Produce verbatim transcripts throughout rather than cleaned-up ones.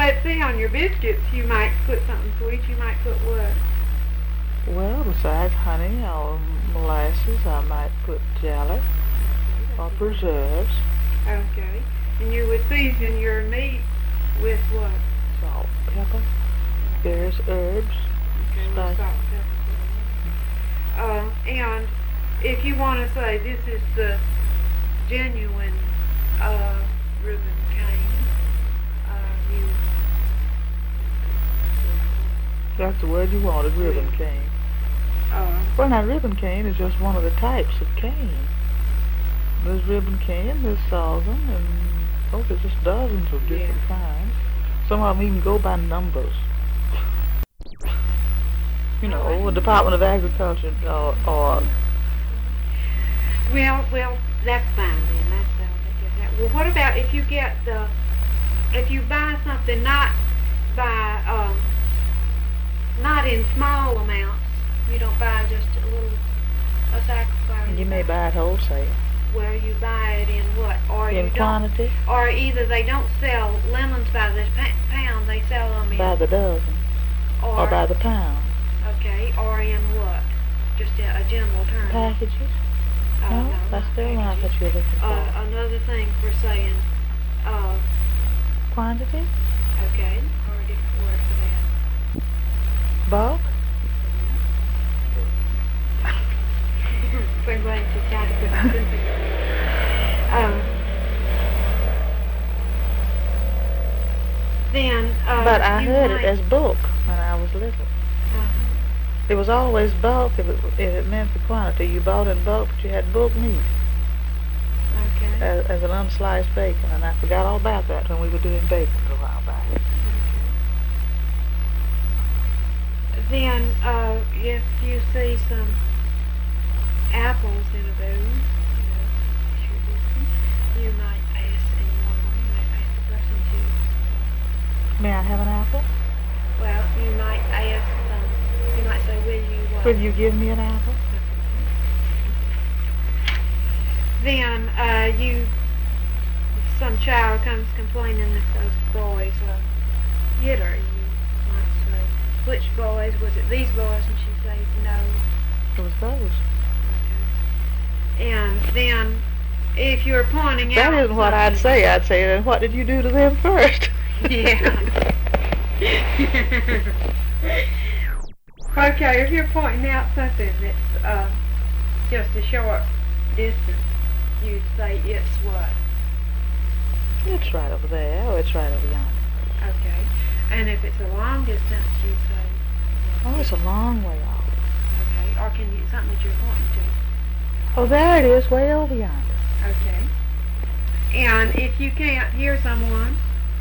let's see, on your biscuits you might put something sweet. You might put what? Well, besides honey or molasses, I might put jelly or preserves. Okay. And you would season your meat with what? Salt, pepper, various herbs, Okay, with spice. salt, pepper. Uh, and if you want to say this is the genuine uh, ribbon cane, uh, you... That's the word you wanted, ribbon Yeah. cane. Uh, Well, now, ribbon cane is just one of the types of cane. There's ribbon cane, there's sorghum, and oh, there's just dozens of different Yeah. kinds. Some of them even go by numbers. You know, Oh, I Department of Agriculture or, or Well, well, that's fine then. That's uh, that. Well, what about if you get the, if you buy something not by, um, not in small amounts. You don't buy just a little, a sack of flour. you may buy it wholesale. Well, you buy it in what? Or In you quantity? Don't, or either they don't sell lemons by the pa- pound, they sell them in. By the dozen. Or, or by the pound. Okay, or in what? Just a, a general term. Packages? Uh, no, no, that's not still not packages. what you're looking for. Uh, another thing for saying, uh, quantity? okay, or a different word for that. Bulk? We're going to try to put it simple. Um, then, uh, But I you heard might, it as bulk when I was little. Uh-huh. It was always bulk if it, if it meant the quantity. You bought in bulk, but you had bulk meat Okay. as, as an unsliced bacon, and I forgot all about that when we were doing bacon a while back. Okay. Then, uh, if you see some apples in a bowl, you know, sure this, you might ask anyone, you might ask the person to, May I have an apple? well, you might ask, um, you might say, will you, what? Will you give me an apple? Then, uh, you, some child comes complaining that those boys, uh, hit her, you might say, which boys? Was it these boys? And she says, no. It was those. Okay. And then, if you're pointing That out isn't what I'd say. I'd say, then what did you do to them first? Yeah. Okay, if you're pointing out something that's uh, just a short distance, you'd say it's what? It's right over there, or it's right over yonder. Okay. And if it's a long distance, you'd say, Oh, it's a long way off. okay. Or can you, something that you're pointing to. Oh, there it is, way over yonder. Okay. And if you can't hear someone,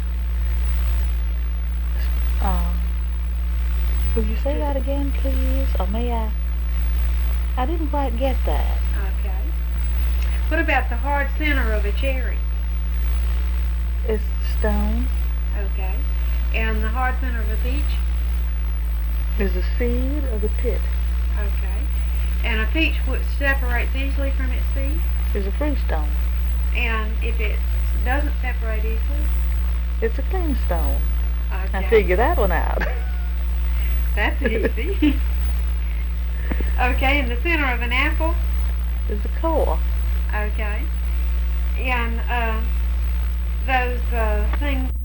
Um, will you say that again, please? Or may I? I didn't quite get that. okay. What about the hard center of a cherry? It's stone. Okay. And the hard center of a peach? Is the seed of the pit. Okay. And a peach which separates easily from its seed? Is a free stone. And if it doesn't separate easily? It's a clean stone. Okay. I figure that one out. That's easy. Okay, in the center of an apple? Is the core. Okay. And uh, those uh, things